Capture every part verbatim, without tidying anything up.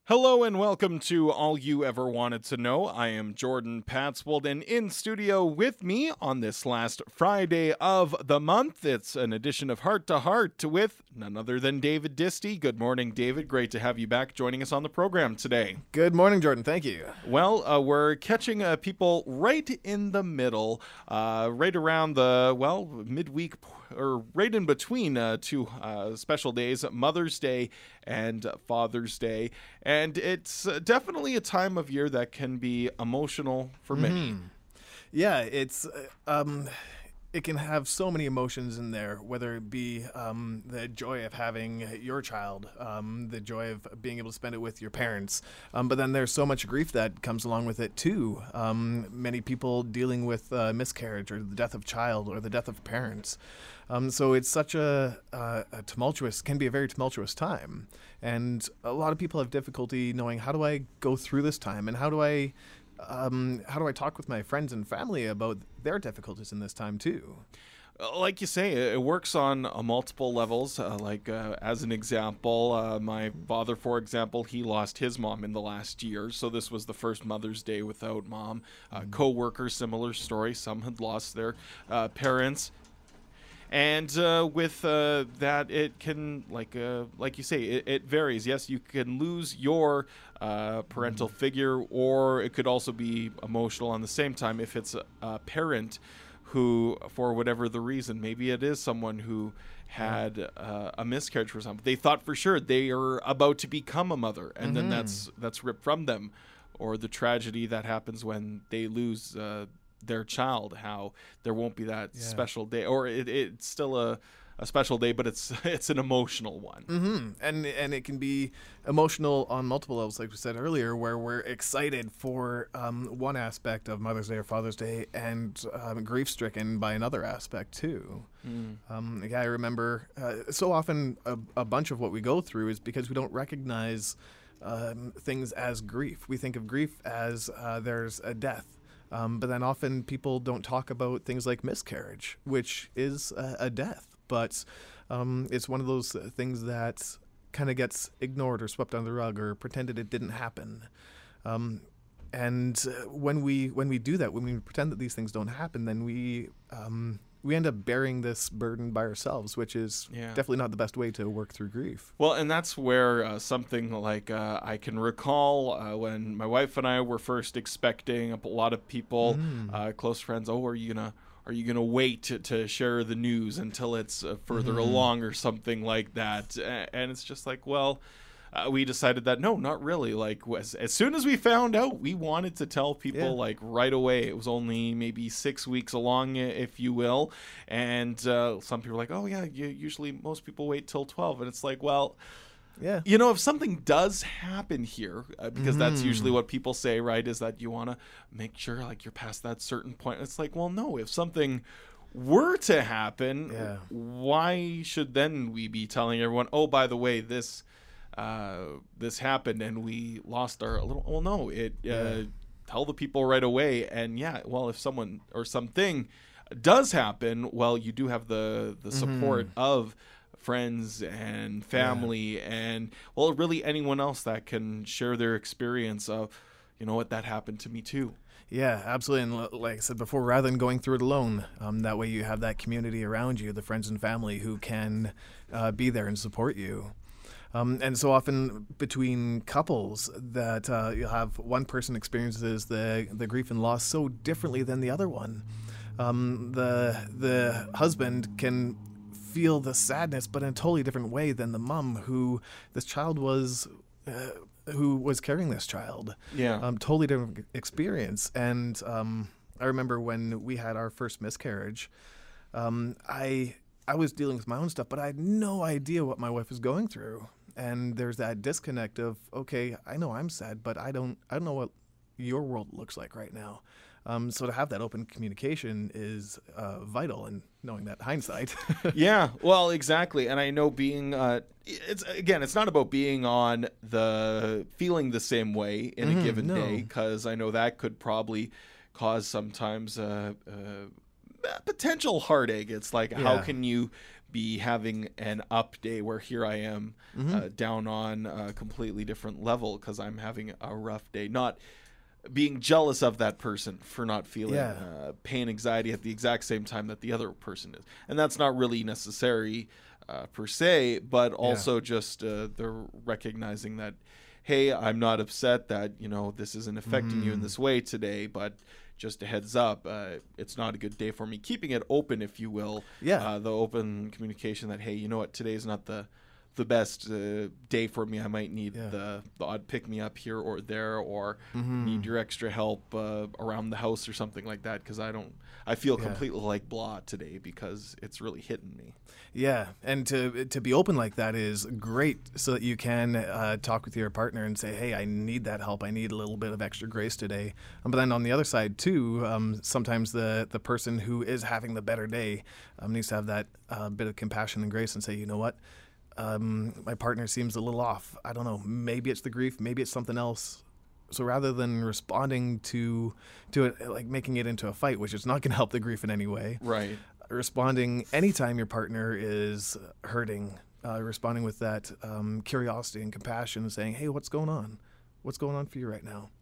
Hello and welcome to All You Ever Wanted to Know. I am Jordan Patswold, and in studio with me on this last Friday of the month, it's an edition of Heart to Heart with none other than David Disty. Good morning, David. Great to have you back joining us on the program today. Good morning, Jordan. Thank you. Well, uh, we're catching uh, people right in the middle, uh, right around the, well, midweek or right in between uh, two uh, special days, Mother's Day and Father's Day. And it's uh, definitely a time of year that can be emotional for many. Mm-hmm. Yeah, it's uh, um, it can have so many emotions in there, whether it be um, the joy of having your child, um, the joy of being able to spend it with your parents. Um, but then there's so much grief that comes along with it too. Um, many people dealing with uh, miscarriage or the death of child or the death of parents. Um, so it's such a, uh, a tumultuous, can be a very tumultuous time. And a lot of people have difficulty knowing, how do I go through this time, and how do I um, how do I talk with my friends and family about their difficulties in this time too? Like you say, it works on uh, multiple levels. Uh, like, uh, as an example, uh, my father, for example, he lost his mom in the last year. So this was the first Mother's Day without mom. Uh, mm-hmm. Co-workers, similar story. Some had lost their uh, parents. And uh, with uh, that, it can, like uh, like you say, it, it varies. Yes, you can lose your uh, parental mm-hmm. figure, or it could also be emotional on the same time if it's a, a parent who, for whatever the reason, maybe it is someone who had uh, a miscarriage, for example. They thought for sure they are about to become a mother, and mm-hmm. then that's that's ripped from them. Or the tragedy that happens when they lose uh their child, how there won't be that yeah. special day, or it, it's still a, a special day, but it's it's an emotional one. Mm-hmm. And and it can be emotional on multiple levels, like we said earlier, where we're excited for um, one aspect of Mother's Day or Father's Day, and um, grief-stricken by another aspect too. Mm. Um, yeah, I remember uh, so often a, a bunch of what we go through is because we don't recognize um, things as grief. We think of grief as uh, there's a death. Um, but then often people don't talk about things like miscarriage, which is a, a death. But um, it's one of those things that kind of gets ignored or swept under the rug or pretended it didn't happen. Um, and when we when we do that, when we pretend that these things don't happen, then we um, we end up bearing this burden by ourselves, which is yeah. definitely not the best way to work through grief. Well, and that's where uh, something like uh, I can recall uh, when my wife and I were first expecting, a lot of people, mm. uh, close friends, oh, are you gonna are you gonna wait to, to share the news until it's uh, further mm. along or something like that? And it's just like, well. Uh, we decided that no, not really. Like as, as soon as we found out, we wanted to tell people yeah. like right away. It was only maybe six weeks along, if you will. And uh, some people are like, oh yeah, you, usually most people wait till twelve. And it's like, well, yeah, you know, if something does happen here, uh, because mm-hmm. that's usually what people say, right? Is that you want to make sure like you're past that certain point. It's like, well, no, if something were to happen, yeah. why should then we be telling everyone, oh, by the way, this. Uh, this happened and we lost our little. Well, no, it uh, yeah. tell the people right away. And yeah, well, if someone or something does happen, well, you do have the the support mm-hmm. of friends and family, yeah. and well, really anyone else that can share their experience of, you know what, that happened to me too. Yeah, absolutely. And like I said before, rather than going through it alone, um, that way you have that community around you, the friends and family who can uh, be there and support you. Um, and so often between couples that uh, you'll have one person experiences the, the grief and loss so differently than the other one. Um, the the husband can feel the sadness, but in a totally different way than the mom who this child was, uh, who was carrying this child. Yeah, um, totally different experience. And um, I remember when we had our first miscarriage, um, I I was dealing with my own stuff, but I had no idea what my wife was going through. And there's that disconnect of, okay, I know I'm sad, but I don't I don't know what your world looks like right now. Um, so to have that open communication is uh, vital, in knowing that hindsight. Yeah, well, exactly. And I know being, uh, it's again, it's not about being on the, feeling the same way in mm, a given no. day, because I know that could probably cause sometimes uh, uh, uh, potential heartache. It's like, Yeah. how can you be having an up day where here I am Mm-hmm. uh, down on a completely different level because I'm having a rough day, not being jealous of that person for not feeling Yeah. uh, pain, anxiety at the exact same time that the other person is. And that's not really necessary uh, per se, but also just uh, the recognizing that, hey, I'm not upset that, you know, this isn't affecting you in this way today, but just a heads up, uh, it's not a good day for me. Keeping it open, if you will. Yeah. Uh, the open communication that, hey, you know what, today's not the the best uh, day for me. I might need Yeah. the, the odd pick-me-up here or there, or Mm-hmm. need your extra help uh, around the house or something like that, because I don't, I feel Yeah. completely like blah today because it's really hitting me. Yeah, and to to be open like that is great, so that you can uh, talk with your partner and say, "Hey, I need that help. I need a little bit of extra grace today." Um, but then on the other side too, um, sometimes the the person who is having the better day um, needs to have that uh, bit of compassion and grace and say, "You know what? Um, my partner seems a little off. I don't know. Maybe it's the grief. Maybe it's something else." So rather than responding to to it, like making it into a fight, which is not going to help the grief in any way, Right. responding anytime your partner is hurting, uh, responding with that um, curiosity and compassion and saying, hey, what's going on? What's going on for you right now?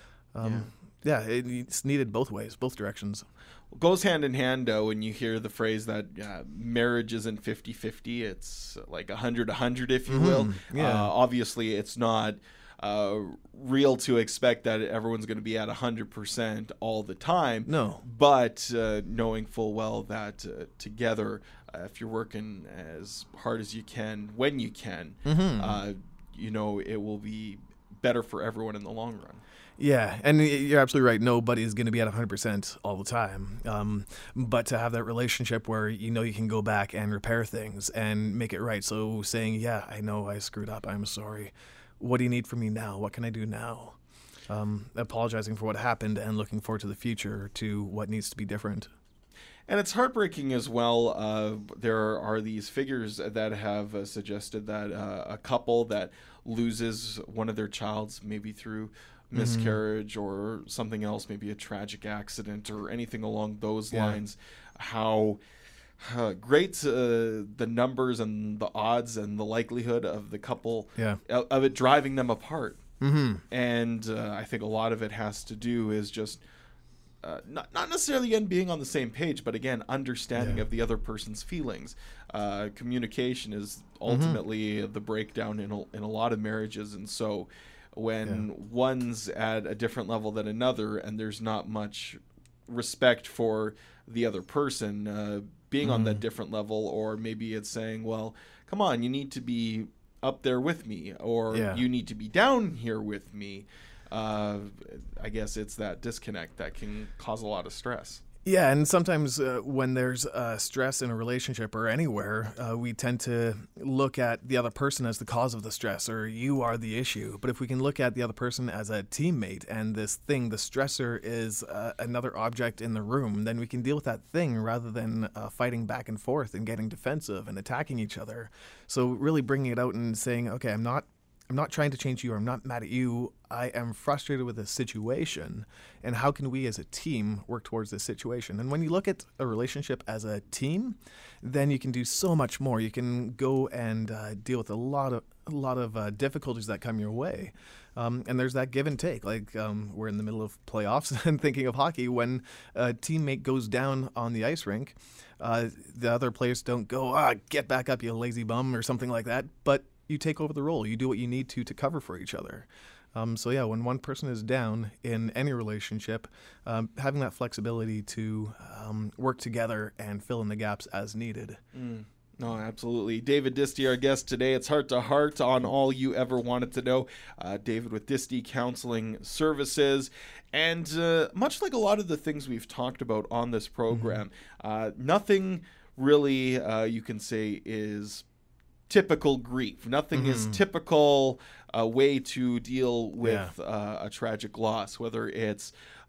Um, yeah. it, it's needed both ways, both directions. Goes hand in hand, though, when you hear the phrase that uh, marriage isn't fifty-fifty, it's like one hundred one hundred, if you will. yeah. Uh, obviously, it's not uh, real to expect that everyone's going to be at one hundred percent all the time. No. But uh, knowing full well that uh, together, uh, if you're working as hard as you can, when you can, uh, you know, it will be better for everyone in the long run. Yeah, and you're absolutely right. Nobody's going to be at one hundred percent all the time. Um, but to have that relationship where you know you can go back and repair things and make it right. So saying, yeah, I know I screwed up. I'm sorry. What do you need from me now? What can I do now? Um, apologizing for what happened and looking forward to the future, to what needs to be different. And it's heartbreaking as well. Uh, there are these figures that have uh, suggested that uh, a couple that loses one of their childs, maybe through miscarriage or something else, maybe a tragic accident or anything along those Yeah. lines, how uh, great uh, the numbers and the odds and the likelihood of the couple, Yeah. of, of it driving them apart. Mm-hmm. And uh, I think a lot of it has to do is just uh, not not necessarily again being on the same page, but again understanding Yeah. of the other person's feelings. Uh, communication is ultimately the breakdown in a, in a lot of marriages, and so when Yeah. one's at a different level than another, and there's not much respect for the other person uh, being on that different level, or maybe it's saying, well, come on, you need to be up there with me, or Yeah. you need to be down here with me. Uh, I guess it's that disconnect that can cause a lot of stress. Yeah, and sometimes uh, when there's uh, stress in a relationship or anywhere, uh, we tend to look at the other person as the cause of the stress, or you are the issue. But if we can look at the other person as a teammate, and this thing, the stressor, is uh, another object in the room, then we can deal with that thing rather than uh, fighting back and forth and getting defensive and attacking each other. So really bringing it out and saying, okay, I'm not I'm not trying to change you, or I'm not mad at you. I am frustrated with this situation, and how can we as a team work towards this situation? And when you look at a relationship as a team, then you can do so much more. You can go and uh, deal with a lot of a lot of uh, difficulties that come your way. Um, and there's that give and take. Like um, we're in the middle of playoffs and thinking of hockey, when a teammate goes down on the ice rink, uh, the other players don't go, ah, get back up, you lazy bum, or something like that. But you take over the role. You do what you need to to cover for each other. Um, so yeah, when one person is down in any relationship, um, having that flexibility to um, work together and fill in the gaps as needed. Mm. No, absolutely. David Disty, our guest today. It's Heart to Heart on all you ever wanted to know. Uh, David with Disty Counseling Services. And uh, much like a lot of the things we've talked about on this program, mm-hmm. uh, nothing really uh, you can say is typical grief. Nothing mm-hmm. is typical uh, way to deal with yeah. uh, a tragic loss, whether it's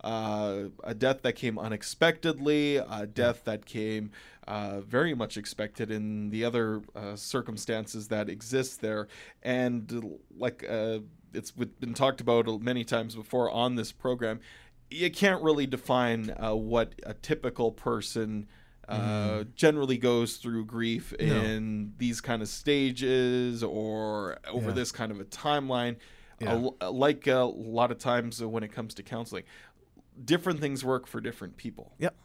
uh, a death that came unexpectedly, a death yeah. that came uh, very much expected in the other uh, circumstances that exist there. And like uh, it's been talked about many times before on this program, you can't really define uh, what a typical person uh, mm. generally goes through grief in no. these kind of stages or over yeah. this kind of a timeline. Yeah. Uh, like a lot of times when it comes to counseling, different things work for different people. Yep.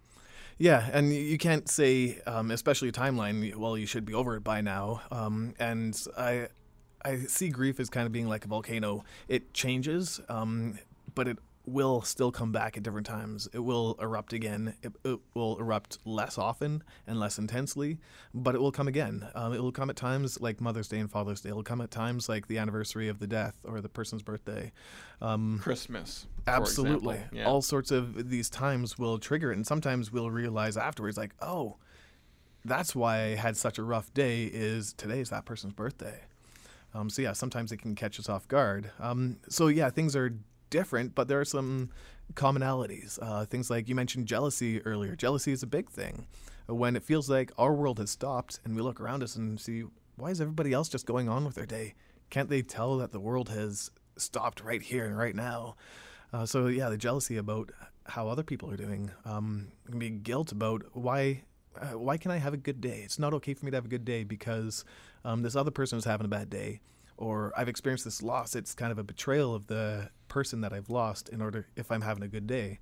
Yeah, and you can't say, um, especially a timeline, well, you should be over it by now. Um, and I I see grief as kind of being like a volcano. It changes, um, but it will still come back at different times. It will erupt again. It, it will erupt less often and less intensely, but it will come again. Um, it will come at times like Mother's Day and Father's Day. It will come at times like the anniversary of the death or the person's birthday. Um, Christmas, absolutely. For example. Yeah. All sorts of these times will trigger it, and sometimes we'll realize afterwards, like, oh, that's why I had such a rough day, is today's that person's birthday. Um, so yeah, sometimes it can catch us off guard. Um, so yeah, things are different, but there are some commonalities. Uh, things like you mentioned jealousy earlier. Jealousy is a big thing. When it feels like our world has stopped and we look around us and see, why is everybody else just going on with their day? Can't they tell that the world has stopped right here and right now? Uh, so yeah, the jealousy about how other people are doing. Um, can be guilt about why uh, why can I have a good day? It's not okay for me to have a good day because um, this other person is having a bad day. Or I've experienced this loss. It's kind of a betrayal of the person that I've lost in order if I'm having a good day.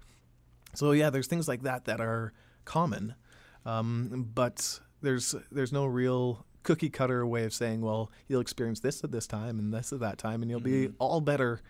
So yeah, there's things like that that are common, um, but there's there's no real cookie cutter way of saying, well, you'll experience this at this time and this at that time, and you'll mm-hmm. be all better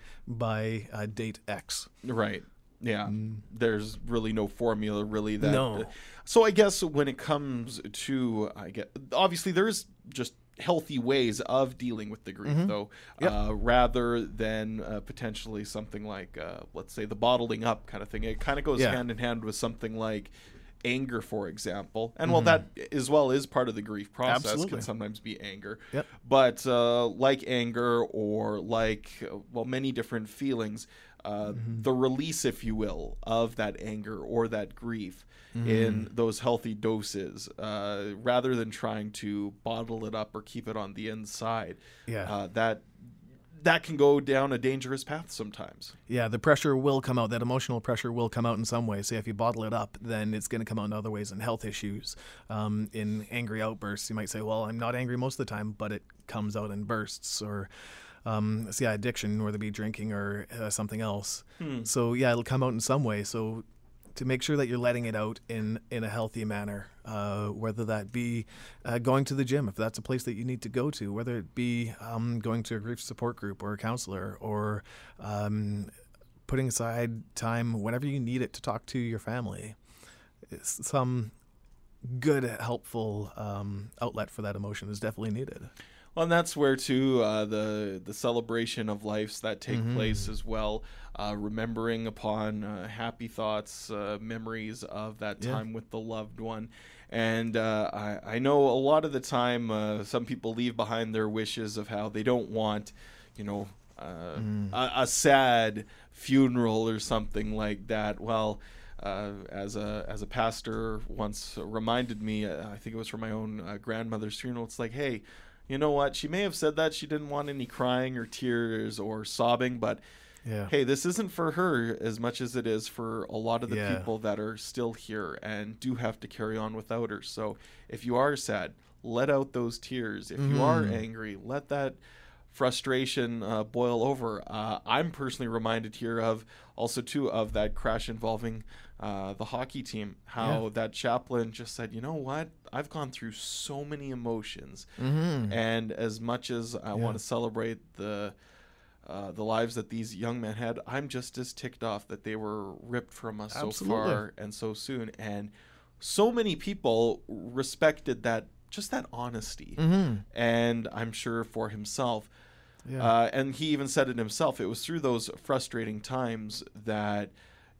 by uh, date X. Right. Yeah. Mm. There's really no formula, really. That. No. Uh, so I guess when it comes to, I get obviously there's just healthy ways of dealing with the grief, mm-hmm. though, yep. uh, rather than uh, potentially something like, uh, let's say, the bottling up kind of thing. It kind of goes yeah. hand in hand with something like anger, for example. And mm-hmm. while that as well is part of the grief process, Absolutely. Can sometimes be anger. Yep. But uh, like anger or like, uh, well, many different feelings, uh, mm-hmm. the release, if you will, of that anger or that grief mm-hmm. in those healthy doses, uh, rather than trying to bottle it up or keep it on the inside. Yeah. Uh, that that can go down a dangerous path sometimes. Yeah, the pressure will come out. That emotional pressure will come out in some way. So if you bottle it up, then it's going to come out in other ways, in health issues, um, in angry outbursts. You might say, well, I'm not angry most of the time, but it comes out in bursts. Or um, so yeah, addiction, whether it be drinking or uh, something else. Hmm. So yeah, it'll come out in some way. So to make sure that you're letting it out in, in a healthy manner, uh, whether that be uh, going to the gym, if that's a place that you need to go to, whether it be um, going to a grief support group or a counselor, or um, putting aside time whenever you need it to talk to your family. It's some good, helpful um, outlet for that emotion is definitely needed. Well, and that's where, too, uh, the the celebration of lives that take mm-hmm. place as well, uh, remembering upon uh, happy thoughts, uh, memories of that time yeah. with the loved one. And uh, I, I know a lot of the time uh, some people leave behind their wishes of how they don't want, you know, uh, mm. a, a sad funeral or something like that. Well, uh, as a as a pastor once reminded me, uh, I think it was for my own uh, grandmother's funeral, it's like, hey, you know what? She may have said that she didn't want any crying or tears or sobbing, but yeah. hey, this isn't for her as much as it is for a lot of the yeah. people that are still here and do have to carry on without her. So if you are sad, let out those tears. If mm-hmm. you are angry, let that frustration uh, boil over. Uh, I'm personally reminded here of also, too, of that crash involving uh, the hockey team, how yeah. that chaplain just said, you know what? I've gone through so many emotions. Mm-hmm. And as much as I yeah. want to celebrate the uh, the lives that these young men had, I'm just as ticked off that they were ripped from us Absolutely. so far and so soon. And so many people respected that, just that honesty. Mm-hmm. And I'm sure for himself, yeah. uh, and he even said it himself, it was through those frustrating times that,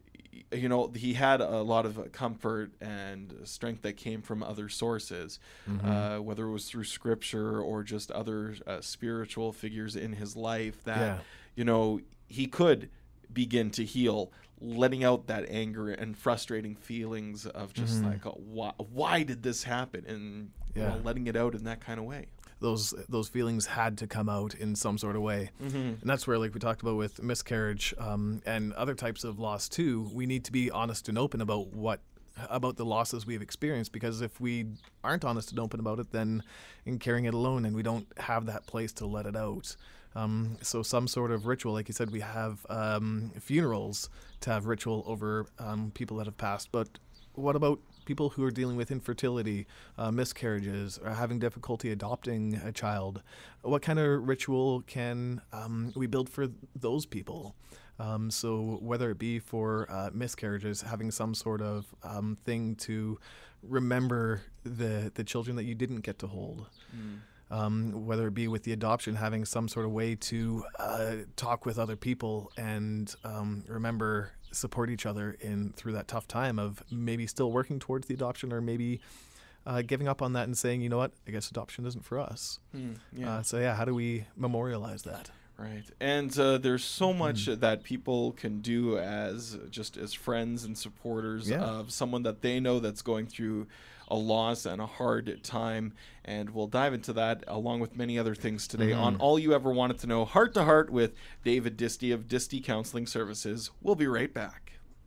you know, he had a lot of comfort and strength that came from other sources, mm-hmm. uh, whether it was through scripture or just other uh, spiritual figures in his life that, yeah. you know, he could begin to heal, letting out that anger and frustrating feelings of just mm-hmm. like, oh, why, why did this happen? And yeah. you know, letting it out in that kind of way. those those feelings had to come out in some sort of way. Mm-hmm. And that's where, like we talked about with miscarriage um, and other types of loss too, we need to be honest and open about what about the losses we've experienced, because if we aren't honest and open about it, then in carrying it alone, and we don't have that place to let it out. Um, so some sort of ritual, like you said, we have um, funerals to have ritual over um, people that have passed. But what about people who are dealing with infertility, uh, miscarriages, or having difficulty adopting a child? What kind of ritual can um, we build for those people? Um, so whether it be for uh, miscarriages, having some sort of um, thing to remember the the children that you didn't get to hold. Mm. Um, whether it be with the adoption, having some sort of way to uh, talk with other people and um, remember, support each other in through that tough time of maybe still working towards the adoption, or maybe uh, giving up on that and saying, you know what, I guess adoption isn't for us. Mm, yeah. Uh, so yeah, how do we memorialize that? Right. And uh, there's so much mm. that people can do as just as friends and supporters yeah. of someone that they know that's going through a loss and a hard time. And we'll dive into that along with many other things today mm-hmm. on All You Ever Wanted to Know, Heart to Heart with David Disty of Disty Counseling Services. We'll be right back.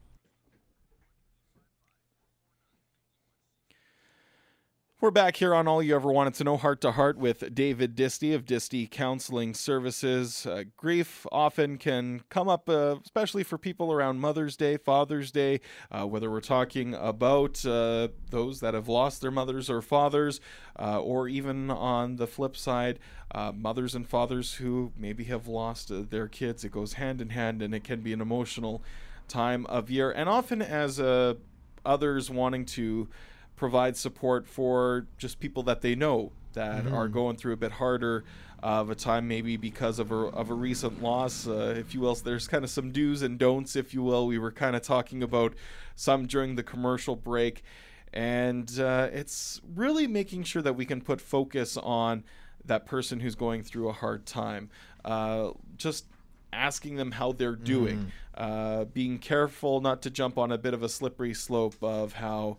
We're back here on All You Ever Wanted to Know, Heart to Heart with David Disty of Disty Counseling Services. Uh, grief often can come up, uh, especially for people around Mother's Day, Father's Day, uh, whether we're talking about uh, those that have lost their mothers or fathers, uh, or even on the flip side, uh, mothers and fathers who maybe have lost uh, their kids. It goes hand in hand, and it can be an emotional time of year. And often as uh, others wanting to provide support for just people that they know that mm-hmm. are going through a bit harder of a time, maybe because of a, of a recent loss, uh, if you will. So there's kind of some do's and don'ts, if you will. We were kind of talking about some during the commercial break, and uh, it's really making sure that we can put focus on that person who's going through a hard time. Uh, just asking them how they're doing, mm. uh, being careful not to jump on a bit of a slippery slope of how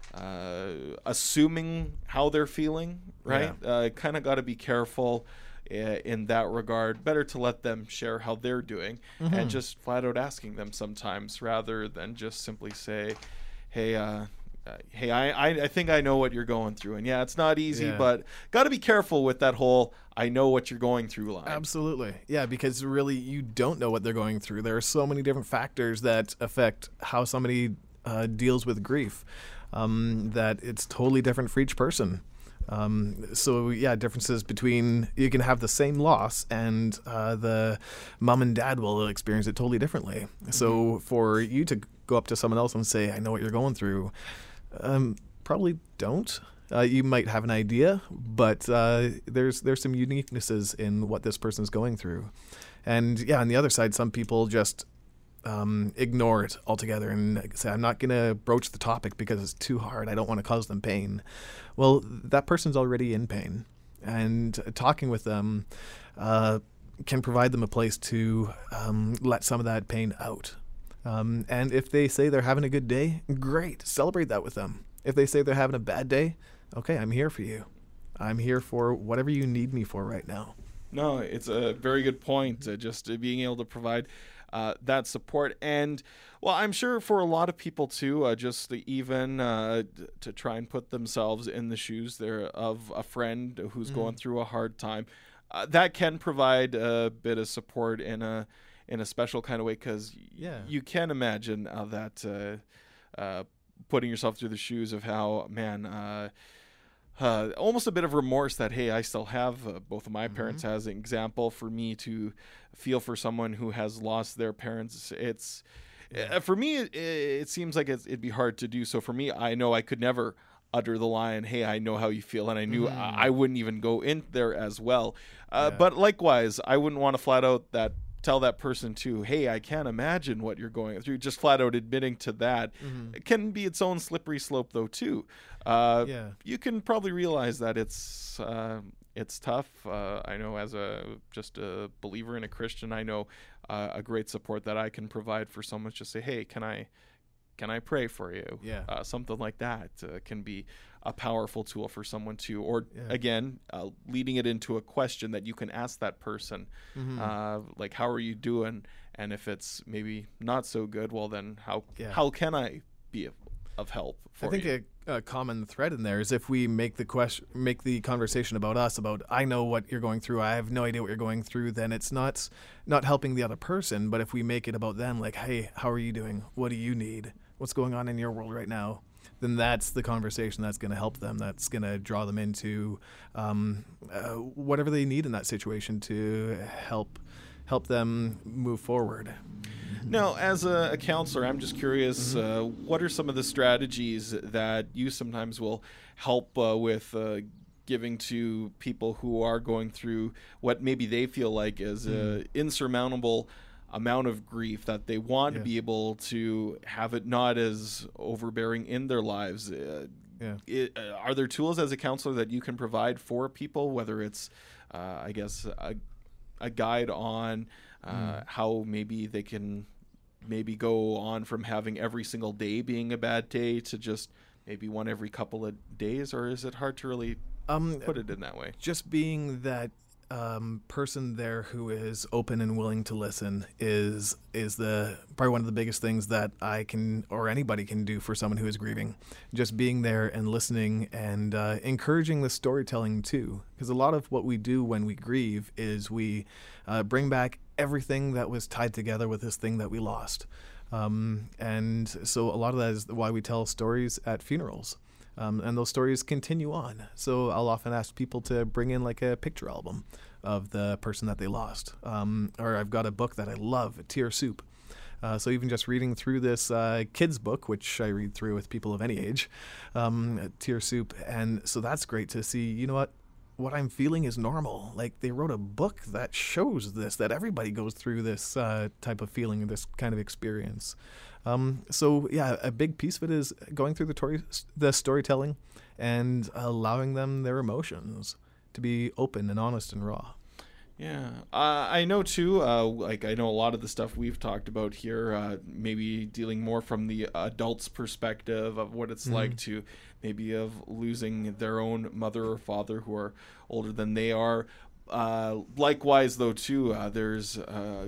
Uh, assuming how they're feeling, right? Yeah. Uh, kind of got to be careful uh, in that regard. Better to let them share how they're doing mm-hmm. and just flat out asking them sometimes, rather than just simply say, hey, uh, uh, hey, I, I, I think I know what you're going through. And yeah, it's not easy, yeah. but got to be careful with that whole I know what you're going through line. Absolutely. Yeah, because really you don't know what they're going through. There are so many different factors that affect how somebody uh, deals with grief. Um, that it's totally different for each person. Um, so yeah, differences between, you can have the same loss and uh, the mom and dad will experience it totally differently. Mm-hmm. So for you to go up to someone else and say, I know what you're going through, um, probably don't. Uh, you might have an idea, but uh, there's there's some uniquenesses in what this person's going through. And yeah, on the other side, some people just Um, ignore it altogether and say, I'm not going to broach the topic because it's too hard. I don't want to cause them pain. Well, that person's already in pain, and talking with them uh, can provide them a place to um, let some of that pain out. Um, and if they say they're having a good day, great, celebrate that with them. If they say they're having a bad day, okay, I'm here for you. I'm here for whatever you need me for right now. No, it's a very good point, uh, just uh, being able to provide Uh, that support. And well, I'm sure for a lot of people too, uh, just the, even uh, d- to try and put themselves in the shoes there of a friend who's mm. going through a hard time, uh, that can provide a bit of support in a in a special kind of way, because yeah. y- you can imagine uh, that uh, uh, putting yourself through the shoes of how, man, uh, Uh, almost a bit of remorse that, hey, I still have uh, both of my mm-hmm. parents as an example. For me to feel for someone who has lost their parents, it's yeah. uh, for me it, it seems like it's, it'd be hard to do. So for me, I know I could never utter the line, hey, I know how you feel, and I knew mm. I, I wouldn't even go in there as well. Uh, yeah. But likewise, I wouldn't want to flat out that tell that person too, hey, I can't imagine what you're going through. Just flat out admitting to that mm-hmm. it can be its own slippery slope though too. Uh, yeah. You can probably realize that it's uh, it's tough. Uh, I know as a just a believer and a Christian, I know uh, a great support that I can provide for someone. Just say, hey, can I can I pray for you? Yeah. Uh, something like that uh, can be a powerful tool for someone to, or Yeah. again, uh, leading it into a question that you can ask that person, Mm-hmm. uh, like, how are you doing? And if it's maybe not so good, well, then how Yeah. how can I be of, of help for I think you? a, a common thread in there is if we make the question, make the conversation about us, about I know what you're going through, I have no idea what you're going through, then it's not not helping the other person. But if we make it about them, like, hey, how are you doing? What do you need? What's going on in your world right now? Then that's the conversation that's going to help them. That's going to draw them into um, uh, whatever they need in that situation to help help them move forward. Now, as a, a counselor, I'm just curious, Mm-hmm. uh, what are some of the strategies that you sometimes will help uh, with uh, giving to people who are going through what maybe they feel like is an insurmountable amount of grief, that they want Yeah. to be able to have it not as overbearing in their lives? Uh, Yeah. it, uh, are there tools as a counselor that you can provide for people, whether it's, uh, I guess, a, a guide on uh, how maybe they can maybe go on from having every single day being a bad day to just maybe one every couple of days? Or is it hard to really Um, put it in that way? just being that um, person there who is open and willing to listen is is the probably one of the biggest things that I can, or anybody can, do for someone who is grieving. Just being there and listening and uh, encouraging the storytelling too, because a lot of what we do when we grieve is we uh, bring back everything that was tied together with this thing that we lost. Um, and so a lot of that is why we tell stories at funerals. Um, and those stories continue on. So I'll often ask people to bring in like a picture album of the person that they lost. Um, or I've got a book that I love, Tear Soup. Uh, so even just reading through this uh, kids book, which I read through with people of any age, um, Tear Soup. And so that's great to see, you know what? What I'm feeling is normal. Like, they wrote a book that shows this, that everybody goes through this uh, type of feeling, this kind of experience. Um, so yeah, a big piece of it is going through the, tori- the storytelling and allowing them their emotions to be open and honest and raw. Yeah, uh, I know too. Uh, like I know a lot of the stuff we've talked about here, uh, maybe dealing more from the adult's perspective of what it's Mhm. like to maybe of losing their own mother or father who are older than they are. Uh, likewise, though, too, uh, there's. Uh,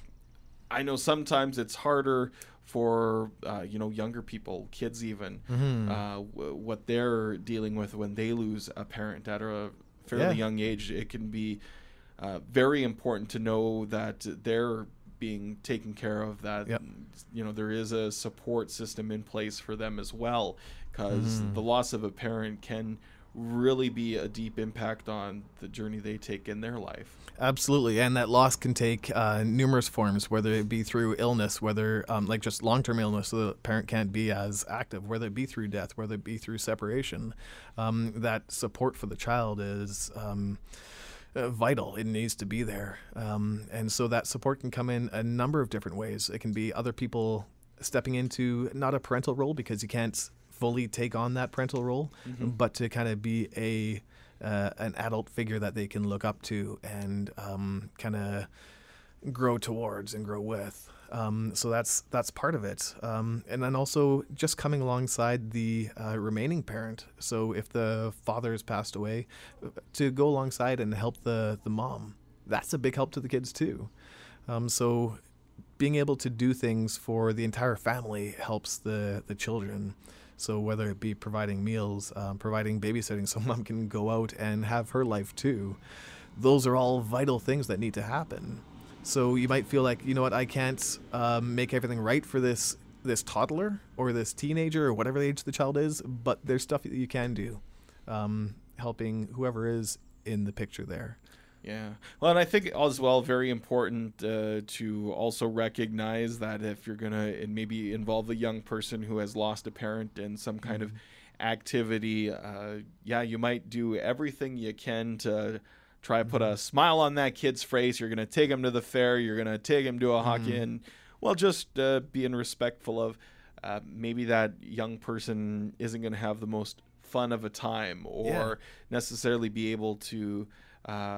I know sometimes it's harder for uh, you know younger people, kids even, Mhm. uh, w- what they're dealing with when they lose a parent at a fairly Yeah. young age. It can be uh, very important to know that they're being taken care of, that Yep. you know there is a support system in place for them as well, because Mhm. the loss of a parent can really be a deep impact on the journey they take in their life. Absolutely, and that loss can take uh, numerous forms, whether it be through illness, whether um, like just long-term illness, so the parent can't be as active, whether it be through death, whether it be through separation. Um, that support for the child is um, uh, vital. It needs to be there, um, and so that support can come in a number of different ways. It can be other people stepping into not a parental role, because you can't fully take on that parental role, Mm-hmm. but to kind of be a uh, an adult figure that they can look up to and um, kind of grow towards and grow with. Um, so that's that's part of it, um, and then also just coming alongside the uh, remaining parent. So if the father has passed away, to go alongside and help the the mom. That's a big help to the kids too. Um, so being able to do things for the entire family helps the the children. So whether it be providing meals, um, providing babysitting so mom can go out and have her life too, those are all vital things that need to happen. So you might feel like, you know what, I can't um, make everything right for this this toddler or this teenager or whatever age the child is, but there's stuff that you can do, um, helping whoever is in the picture there. Yeah. Well, and I think as well, very important uh, to also recognize that if you're going to maybe involve a young person who has lost a parent in some kind of activity, uh, yeah, you might do everything you can to try to put a smile on that kid's face. You're going to take him to the fair. You're going to take him to a hockey, and, well, just uh, being respectful of uh, maybe that young person isn't going to have the most fun of a time or Yeah. necessarily be able to uh,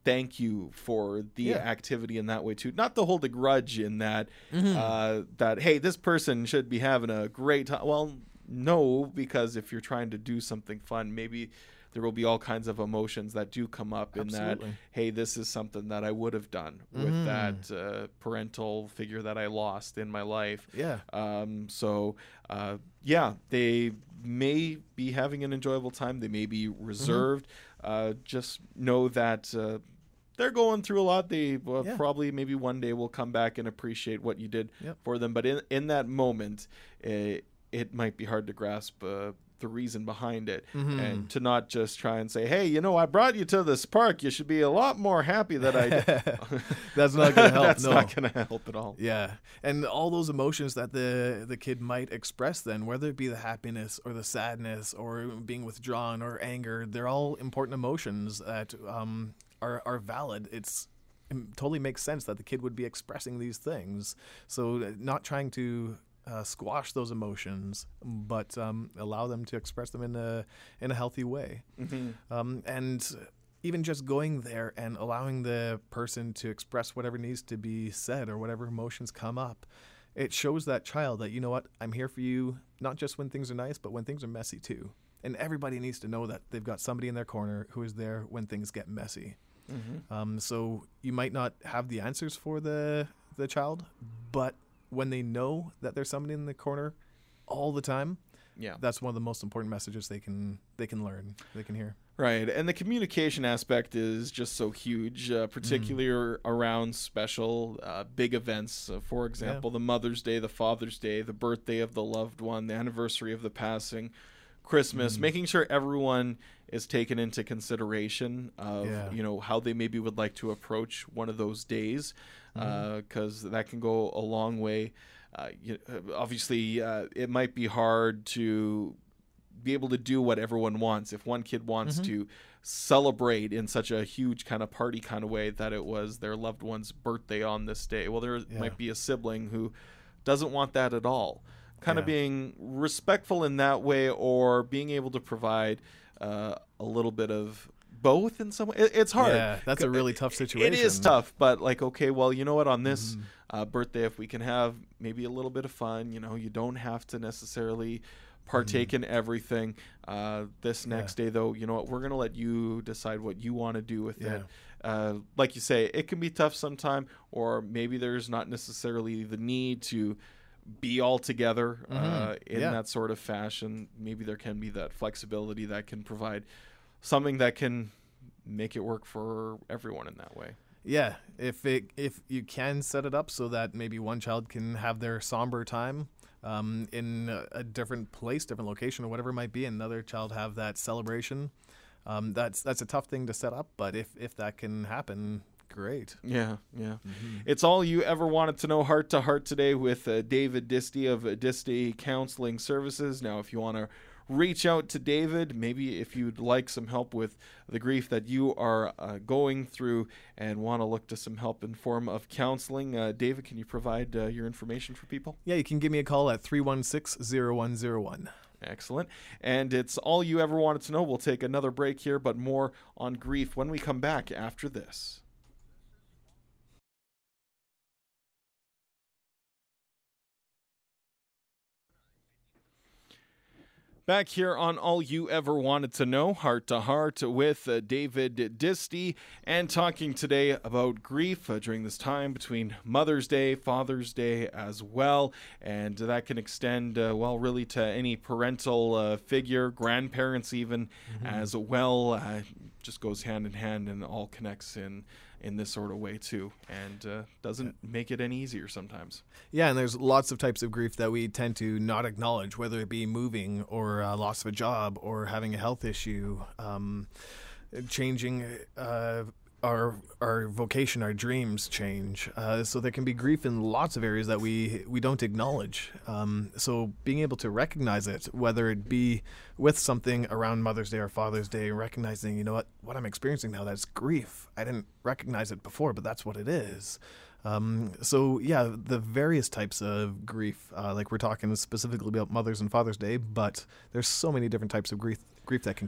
thank you for the Yeah. activity in that way too. Not to hold a grudge in that, Mm-hmm. uh, that, hey, this person should be having a great time. Well, no, because if you're trying to do something fun, maybe there will be all kinds of emotions that do come up in that, Absolutely. hey, this is something that I would have done with Mhm. that uh, parental figure that I lost in my life. Yeah. Um, so, uh, yeah, they may be having an enjoyable time. They may be reserved. Uh, just know that uh, they're going through a lot. They uh, Yeah. probably maybe one day will come back and appreciate what you did Yep. for them. But in, in that moment, it, it might be hard to grasp uh, the reason behind it, Mhm. and to not just try and say, hey, you know, I brought you to this park. You should be a lot more happy that I did. That's not going to help. That's no. not going to help at all. Yeah, and all those emotions that the the kid might express then, whether it be the happiness or the sadness or being withdrawn or anger, they're all important emotions that um, are are valid. It's it totally makes sense that the kid would be expressing these things. So uh, not trying to uh, squash those emotions, but um, allow them to express them in a in a healthy way. Mm-hmm. Um, and even just going there and allowing the person to express whatever needs to be said or whatever emotions come up, it shows that child that, you know what, I'm here for you, not just when things are nice, but when things are messy too. And everybody needs to know that they've got somebody in their corner who is there when things get messy. Mm-hmm. Um, so you might not have the answers for the the child, but when they know that there's somebody in the corner all the time, Yeah. that's one of the most important messages they can they can learn, they can hear. Right, and the communication aspect is just so huge, uh, particularly ar- around special, uh, big events. Uh, for example, the Mother's Day, the Father's Day, the birthday of the loved one, the anniversary of the passing, Christmas, Mm. making sure everyone is taken into consideration of, Yeah. you know, how they maybe would like to approach one of those days, because that can go a long way. Uh, you, uh, obviously, uh, it might be hard to be able to do what everyone wants. If one kid wants Mm-hmm. to celebrate in such a huge kind of party kind of way that it was their loved one's birthday on this day, well, there Yeah. might be a sibling who doesn't want that at all. Kind of Yeah. being respectful in that way, or being able to provide uh, a little bit of both in some way. It, it's hard. Yeah, that's a really tough situation. It is tough, but like, okay, well, you know what, on this Mhm. uh, birthday, if we can have maybe a little bit of fun, you know, you don't have to necessarily partake in everything. Uh, this Mm-hmm. Yeah. next day, though, you know what, we're going to let you decide what you want to do with Yeah. it. Uh, like you say, it can be tough sometime, or maybe there's not necessarily the need to be all together uh, Mhm. in Yeah. that sort of fashion. Maybe there can be that flexibility that can provide something that can make it work for everyone in that way. Yeah, if it if you can set it up so that maybe one child can have their somber time um, in a, a different place, different location, or whatever it might be, and another child have that celebration. Um, that's that's a tough thing to set up, but if if that can happen, great. Yeah, yeah. Mm-hmm. It's all you ever wanted to know, heart to heart today with uh, David Disty of uh, Disty Counseling Services. Now, if you want to reach out to David, maybe if you'd like some help with the grief that you are uh, going through and want to look to some help in form of counseling, uh, David, can you provide uh, your information for people? Yeah, you can give me a call at three one six, zero one zero one. Excellent. And it's all you ever wanted to know. We'll take another break here, but more on grief when we come back after this. Back here on All You Ever Wanted to Know, Heart to Heart with uh, David Disty, and talking today about grief uh, during this time between Mother's Day, Father's Day as well, and that can extend, uh, well, really to any parental uh, figure, grandparents even as well. Uh, just goes hand in hand and all connects in in this sort of way too, and uh, doesn't make it any easier sometimes. Yeah, and there's lots of types of grief that we tend to not acknowledge, whether it be moving or uh, loss of a job or having a health issue, um, changing uh, our our vocation, our dreams change. Uh, so there can be grief in lots of areas that we we don't acknowledge. Um, so being able to recognize it, whether it be with something around Mother's Day or Father's Day, recognizing, you know what, what I'm experiencing now, that's grief. I didn't recognize it before, but that's what it is. Um, so yeah, the various types of grief, uh, like we're talking specifically about Mother's and Father's Day, but there's so many different types of grief grief that can come up.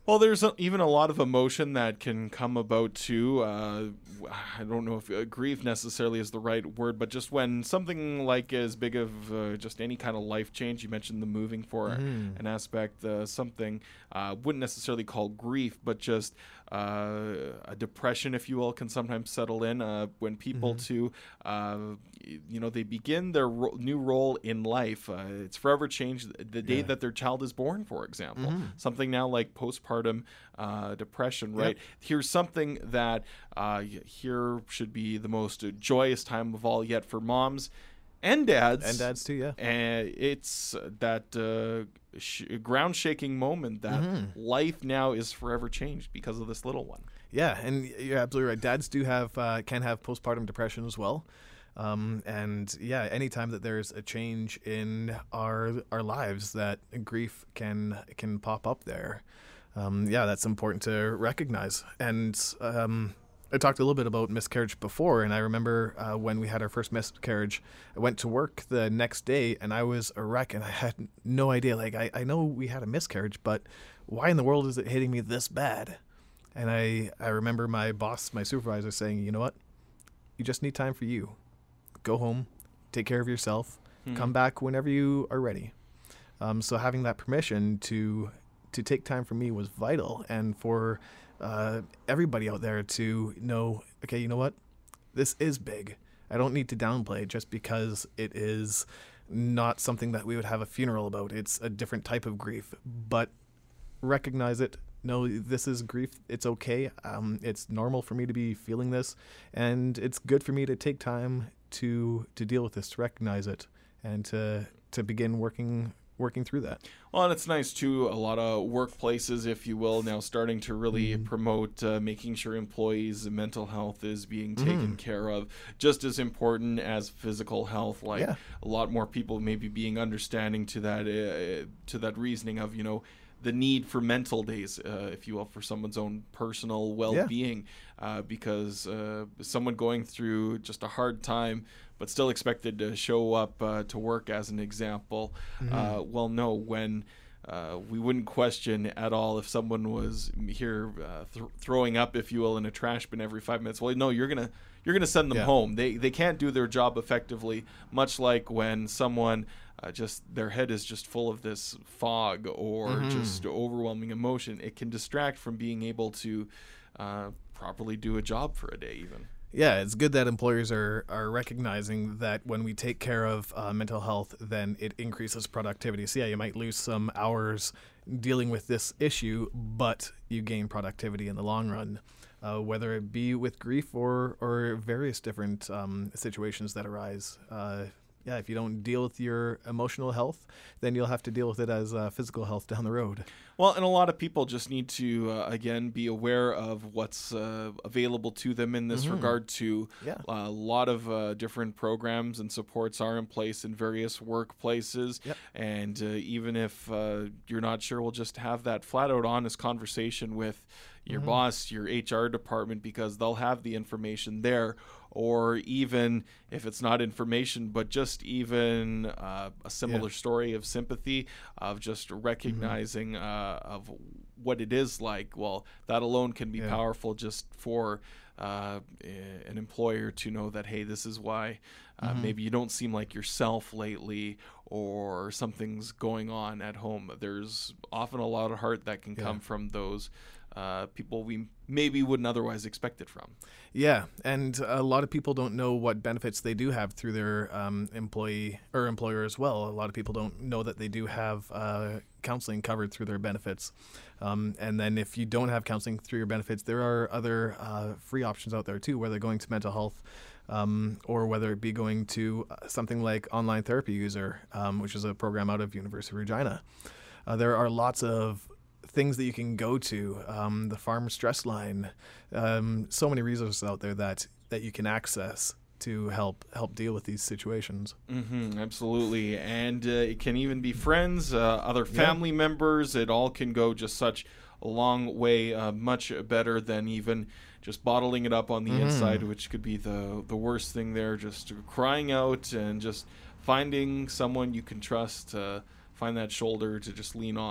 Well, there's a, even a lot of emotion that can come about too. Uh, I don't know if uh, grief necessarily is the right word, but just when something like as big of uh, just any kind of life change, you mentioned the moving for Mm-hmm. an aspect, uh, something uh, wouldn't necessarily call grief, but just uh, a depression, if you will, can sometimes settle in uh, when people Mm-hmm. to, uh, y- you know, they begin their ro- new role in life. Uh, it's forever changed the day Yeah. that their child is born, for example. Mm-hmm. Something now like postpartum uh, depression, Yep. right? Here's something that uh, y- here should be the most joyous time of all yet for moms and dads. And dads too, yeah. And it's that uh, sh- ground shaking moment that Mm-hmm. life now is forever changed because of this little one. Yeah, and you're absolutely right. Dads do have uh, can have postpartum depression as well, um, and yeah, anytime that there's a change in our our lives, that grief can can pop up there. Um, yeah, that's important to recognize. And um, I talked a little bit about miscarriage before, and I remember uh, when we had our first miscarriage, I went to work the next day, and I was a wreck, and I had no idea. Like, I, I know we had a miscarriage, but why in the world is it hitting me this bad? And I, I remember my boss, my supervisor saying, you know what? You just need time for you. Go home, take care of yourself, Mhm. come back whenever you are ready. Um, so having that permission to to take time for me was vital, and for uh, everybody out there to know, okay, you know what? This is big. I don't need to downplay it just because it is not something that we would have a funeral about. It's a different type of grief, but recognize it. No, this is grief. It's okay. Um, it's normal for me to be feeling this, and it's good for me to take time to to deal with this, to recognize it, and to to begin working working through that. Well, and it's nice too. A lot of workplaces, if you will, now starting to really Mhm. promote uh, making sure employees' mental health is being taken Mhm. care of, just as important as physical health. Like Yeah. a lot more people maybe being understanding to that uh, to that reasoning of, you know, the need for mental days, uh, if you will, for someone's own personal well-being, uh, because uh, someone going through just a hard time but still expected to show up uh, to work, as an example, uh, well, no, when uh, we wouldn't question at all if someone was here uh, th- throwing up, if you will, in a trash bin every five minutes. Well, no, you're gonna you're gonna send them Yeah. home. They they can't do their job effectively. Much like when someone uh, just their head is just full of this fog or Mhm. just overwhelming emotion, it can distract from being able to uh, properly do a job for a day, even. Yeah, it's good that employers are, are recognizing that when we take care of uh, mental health, then it increases productivity. So, yeah, you might lose some hours dealing with this issue, but you gain productivity in the long run, uh, whether it be with grief or, or various different um, situations that arise. Uh, yeah, if you don't deal with your emotional health, then you'll have to deal with it as uh, physical health down the road. Well, and a lot of people just need to, uh, again, be aware of what's uh, available to them in this Mhm. regard to Yeah. a lot of uh, different programs and supports are in place in various workplaces. Yep. And uh, even if uh, you're not sure, we'll just have that flat out honest conversation with your Mhm. boss, your H R department, because they'll have the information there. Or even if it's not information, but just even uh, a similar story of sympathy, of just recognizing uh, of what it is like. Well, that alone can be Yeah. powerful just for uh, a- an employer to know that, hey, this is why uh, Mhm. maybe you don't seem like yourself lately, or something's going on at home. There's often a lot of heart that can Yeah. come from those uh, people we maybe wouldn't otherwise expect it from. Yeah, and a lot of people don't know what benefits they do have through their um, employee or employer as well. A lot of people don't know that they do have uh, counseling covered through their benefits. Um, and then if you don't have counseling through your benefits, there are other uh, free options out there too, whether going to mental health um, or whether it be going to uh, something like Online Therapy User, um, which is a program out of University of Regina. Uh, there are lots of things that you can go to, um, the Farm Stress Line, um, so many resources out there that, that you can access to help help deal with these situations. Mm-hmm, absolutely. And uh, it can even be friends, uh, other family members. It all can go just such a long way, uh, much better than even just bottling it up on the Mhm. inside, which could be the, the worst thing there. Just crying out and just finding someone you can trust, uh, find that shoulder to just lean on.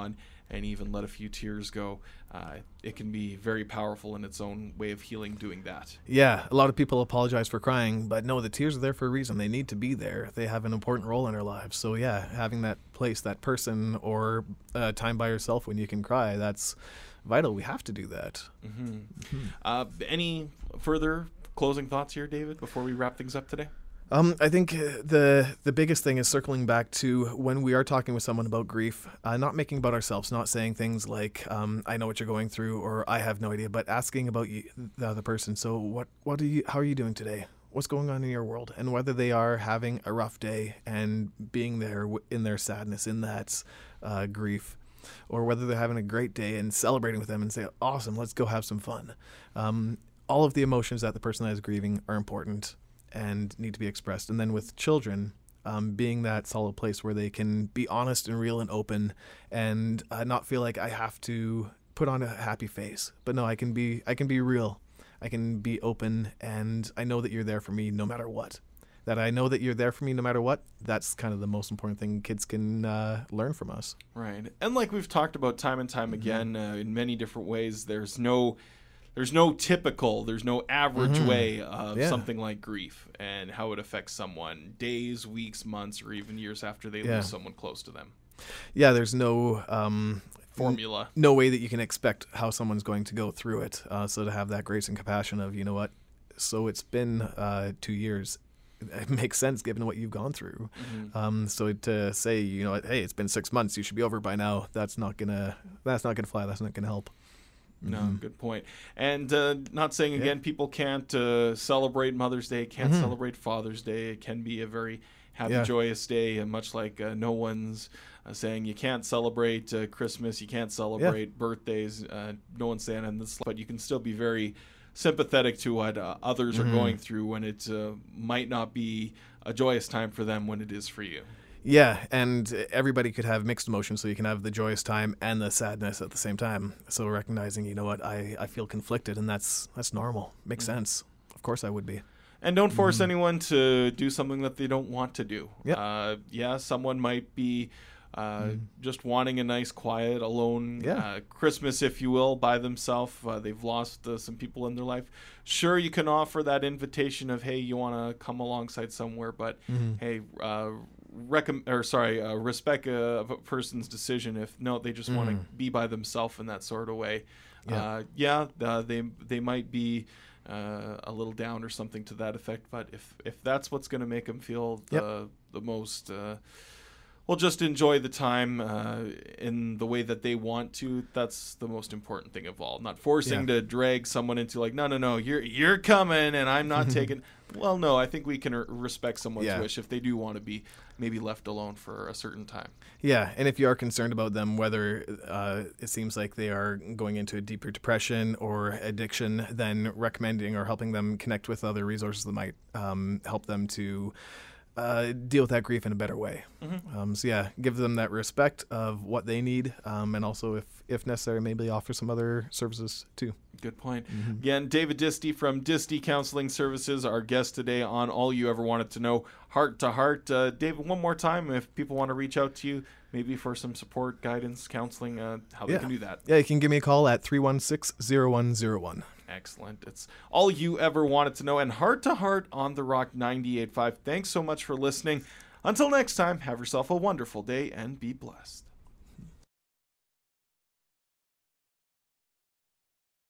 and even let a few tears go, uh, it can be very powerful in its own way of healing doing that. Yeah, a lot of people apologize for crying, but no, the tears are there for a reason. They need to be there. They have an important role in our lives. So yeah, having that place, that person, or uh, time by yourself when you can cry, that's vital. We have to do that. Mm-hmm. Mm-hmm. Uh, any further closing thoughts here, David, before we wrap things up today? Um, I think the the biggest thing is circling back to when we are talking with someone about grief, uh, not making about ourselves, not saying things like, um, I know what you're going through, or I have no idea, but asking about you, the other person. So what, what are you, how are you doing today? What's going on in your world? And whether they are having a rough day and being there w- in their sadness, in that uh, grief, or whether they're having a great day and celebrating with them and say, awesome, let's go have some fun. Um, all of the emotions that the person that is grieving are important and need to be expressed. And then with children, um, being that solid place where they can be honest and real and open, and uh, not feel like I have to put on a happy face. But no, I can be I can be real. I can be open, and I know that you're there for me no matter what. That I know that you're there for me no matter what. That's kind of the most important thing kids can uh, learn from us. Right. And like we've talked about time and time Mm-hmm. again, uh, in many different ways, there's no There's no typical, there's no average Mm-hmm. way of Yeah. something like grief and how it affects someone days, weeks, months, or even years after they Yeah. lose someone close to them. Yeah, there's no um, Formula. no way that you can expect how someone's going to go through it. Uh, so to have that grace and compassion of, you know what, so it's been uh, two years. It makes sense given what you've gone through. Mm-hmm. Um, Um, so to say, you know, hey, it's been six months, you should be over by now. That's not gonna. That's not gonna fly. That's not gonna help. No, Mm-hmm. good point. And uh, not saying again, people can't uh, celebrate Mother's Day, can't Mhm. celebrate Father's Day. It can be a very happy, Yeah. joyous day, and much like uh, no one's uh, saying you can't celebrate uh, Christmas, you can't celebrate birthdays. Uh, no one's saying on this, but you can still be very sympathetic to what uh, others Mhm. are going through when it uh, might not be a joyous time for them when it is for you. Yeah, and everybody could have mixed emotions, so you can have the joyous time and the sadness at the same time. So recognizing, you know what, I, I feel conflicted, and that's that's normal. Makes Mhm. sense. Of course I would be. And don't force Mhm. anyone to do something that they don't want to do. Yep. Uh, yeah, someone might be uh, Mhm. just wanting a nice, quiet, alone Yeah. uh, Christmas, if you will, by themselves. Uh, they've lost uh, some people in their life. Sure, you can offer that invitation of, hey, you want to come alongside somewhere, but Mhm. hey, uh, recomm- or sorry, uh, respect a, a person's decision if no, they just want to Mhm. be by themselves in that sort of way. Yeah. Uh, yeah, uh, they they might be uh, a little down or something to that effect, but if if that's what's going to make them feel the Yep. the most, uh, well, just enjoy the time uh, in the way that they want to. That's the most important thing of all. Not forcing Yeah. to drag someone into like, no, no, no, you're you're coming and I'm not taking. Well, no, I think we can r- respect someone's Yeah. wish if they do want to be maybe left alone for a certain time. Yeah, and if you are concerned about them, whether uh, it seems like they are going into a deeper depression or addiction, then recommending or helping them connect with other resources that might um, help them to uh, deal with that grief in a better way. Mhm. Um, so yeah, give them that respect of what they need, um, and also, if if necessary, maybe offer some other services too. Good point. Mm-hmm. Again, David Disty from Disty Counseling Services, our guest today on All You Ever Wanted to Know, Heart to Heart. Uh, David, one more time, if people want to reach out to you, maybe for some support, guidance, counseling, uh, how they Yeah. can do that. Yeah, you can give me a call at three one six, zero one zero one. Excellent. It's All You Ever Wanted to Know and Heart to Heart on The Rock ninety-eight point five. Thanks so much for listening. Until next time, have yourself a wonderful day and be blessed.